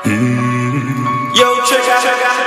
Yo, trigger.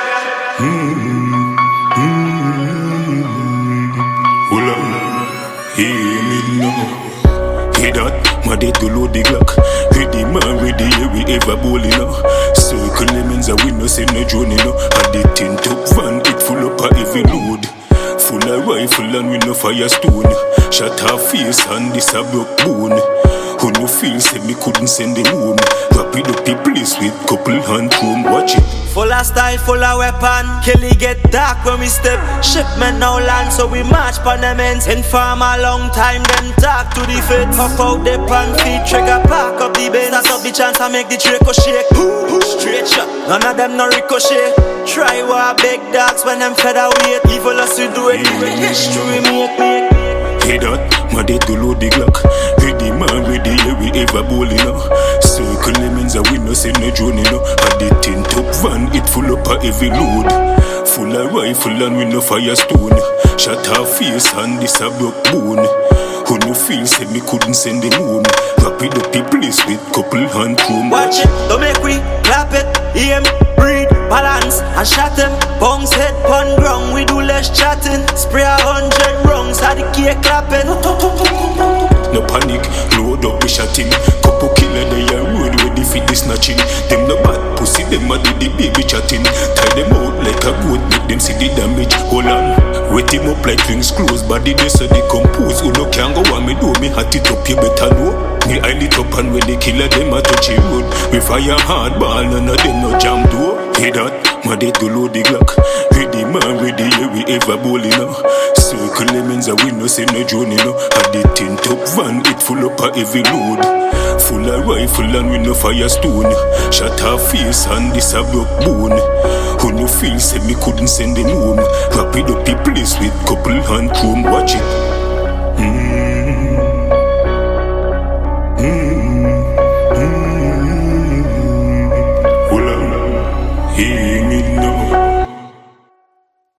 Hold on, hear me now. Hear that, my day to load the Glock. Ready man, ready, yeah, we ever bowling now. Circle lemons, we no say no journey now. Had the tint up van, it full up a heavy load. Full of rifle and we no fire stone. Shot her face and this a broke bone. Who no feel say me couldn't send him home. Wrap it up the place with couple hand room. Watch it. Full of style, full of weapon. Killy get dark when we step. Shipment now land, so we march pan them ends. Inform a long time, then talk to the feds. Pop out the pan feet, trigger park up the bends. That's up the chance I make the Draco shake. Straight shot, none of them no ricochet. Try war big dogs when them featherweight. Evil as we do it, history make. Hey that, my day to load the Glock. Ready man, ready, yeah, we ever bowling now. Circle lemons, we no say no journey now. Had the tint up van, it full up a heavy load. Full of rifle and we no fire stone. Shot her face and this a broke bone. Who no feel say me couldn't send him home. Wrap it up the place with couple hand room. Watch it, don't make we clap it. Aim, breathe, balance and shot them. Bounce head pon ground, we do less chatting. Spray 100 rungs, had the cake clapping. No panic, load up the shotting. Couple killer they a road ready for the snatching. Them no bad pussy, them a do the baby chatting. Tie them out like a goat, make them see the damage. Hold on, wet him up like rings close. Body they so decompose. Who no can go on me do, me hat it up, you better know. Me eye lit up and when the killer them a touch the road. We fire hard ball, none of them no jam door. Hey that, my day to load the Glock. Ready man, ready, yeah, we ever bowling now. Circle lemons, we no say no journey now. Had the tint up van, it full up a heavy load. Full of rifle and we no fire stone. Shot her face and this a broke bone. Who no feel say me couldn't send him home. Wrap it up the place with couple hand room. Watch it.